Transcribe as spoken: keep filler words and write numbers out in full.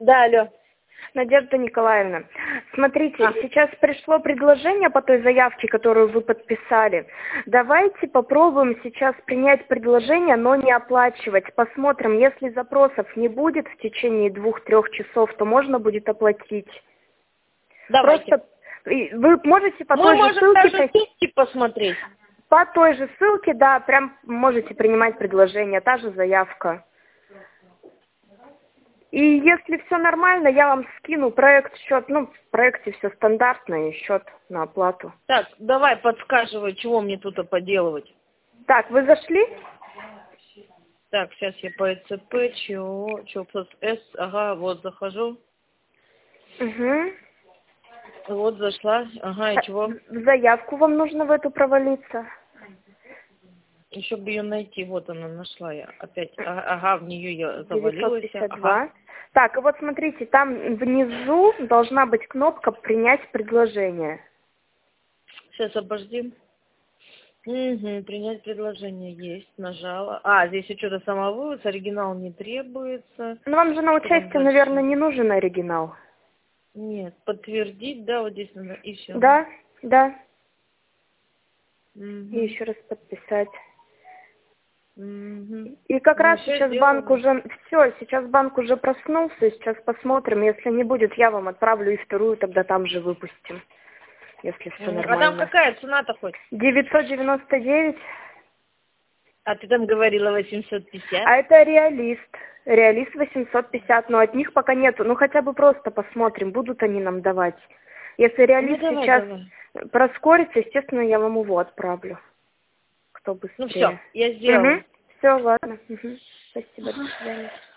Да, алло. Надежда Николаевна, смотрите, А. сейчас пришло предложение по той заявке, которую вы подписали. Давайте попробуем сейчас принять предложение, но не оплачивать. Посмотрим, если запросов не будет в течение двух-трех часов, то можно будет оплатить. Давайте. Просто вы можете по Мы той же можем ссылке... даже ссылки посмотреть. По той же ссылке, да, прям можете принимать предложение, та же заявка. И если все нормально, я вам скину проект, счет, ну, в проекте все стандартно, и счет на оплату. Так, давай подсказывай, чего мне тут поделывать. Так, вы зашли? Так, сейчас я по ЭЦП, чего, чего, плюс С, ага, вот захожу. Угу. Вот зашла, ага, и чего? В заявку вам нужно в эту провалиться. Еще бы ее найти, вот она, нашла я. Опять, ага, ага, в нее я завалилась. девятьсот пятьдесят два. Ага. Так, и вот смотрите, там внизу должна быть кнопка «Принять предложение». Сейчас, обожди. Угу, принять предложение есть, нажала. А, здесь еще что-то самовывод, оригинал не требуется. Ну, вам же на Что там участие, дальше? наверное, не нужен оригинал. Нет, подтвердить, да, вот здесь надо, и все. Да, да. Угу. И еще раз подписать. Угу. И как Ну, раз всё сейчас сделано. банк уже, все, сейчас банк уже проснулся, сейчас посмотрим, если не будет, я вам отправлю и вторую, тогда там же выпустим, если все Мгм. А нормально. там какая цена-то хоть? девятьсот девяносто девять, А ты там говорила восемьсот пятьдесят? а это реалист, реалист восемьсот пятьдесят, но от них пока нету, ну хотя бы просто посмотрим, будут они нам давать. Если реалист Ну, давай, сейчас давай. проскорится, естественно, я вам его отправлю, кто быстрее. Ну все, я сделала. Угу. Все, ладно. Угу. Спасибо, до свидания.